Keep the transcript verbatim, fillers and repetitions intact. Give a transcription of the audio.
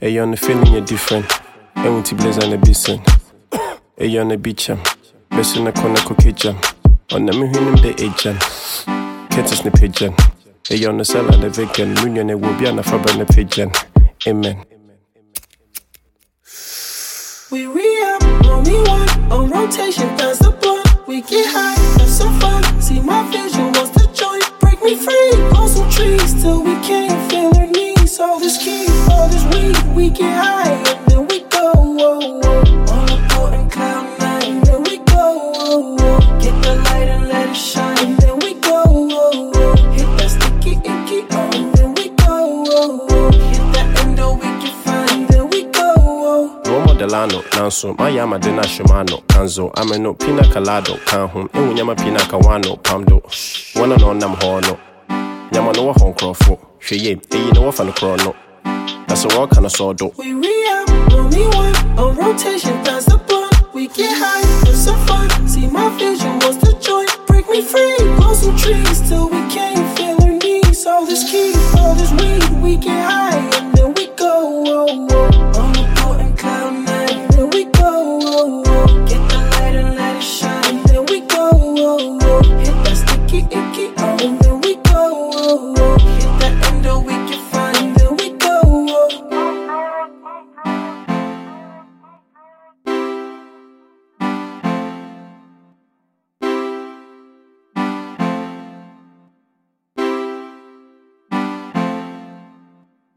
Hey, you're on the feeling you're different. I want to blaze on the basin. Hey, you're on the beach, um. Best in the corner, cookie jam. On the moon, the agent. Catches the pigeon. Hey, you're on the salad, the vegan. Union, it will be on the fabric and the pigeon. Amen. We re-up, only one on rotation, that's the blunt. We get high, have some fun. See my vision, what's the joint? Break me free, on some trees till we can't feel our knees. All this key, all this weed, we get high and then we go. Whoa, whoa. On a boat and cloud nine, then we go. Whoa, whoa. Get the light and let it shine, and then we go. Whoa, whoa. Hit that sticky icky, oh, and then we go. Whoa, whoa. Hit that endo, we get fine, then we go. Whoa. Romo Delano, Nanso, Mayama Dena Shimano, Kanzo, Ameno, Pina Colado, Kanhum, Ewyama Pina Kawano, Pamdo, one and on Nam Horno, Yamano Hong Crofo, Sheye, you know off on the chrono. That's a walk on a sword. We re-up, only one on rotation, that's the blunt. We get high, have some fun. See my vision, what's the joint? Break me free, on some trees till we can't feel our knees. All this key, all this weed, we get high.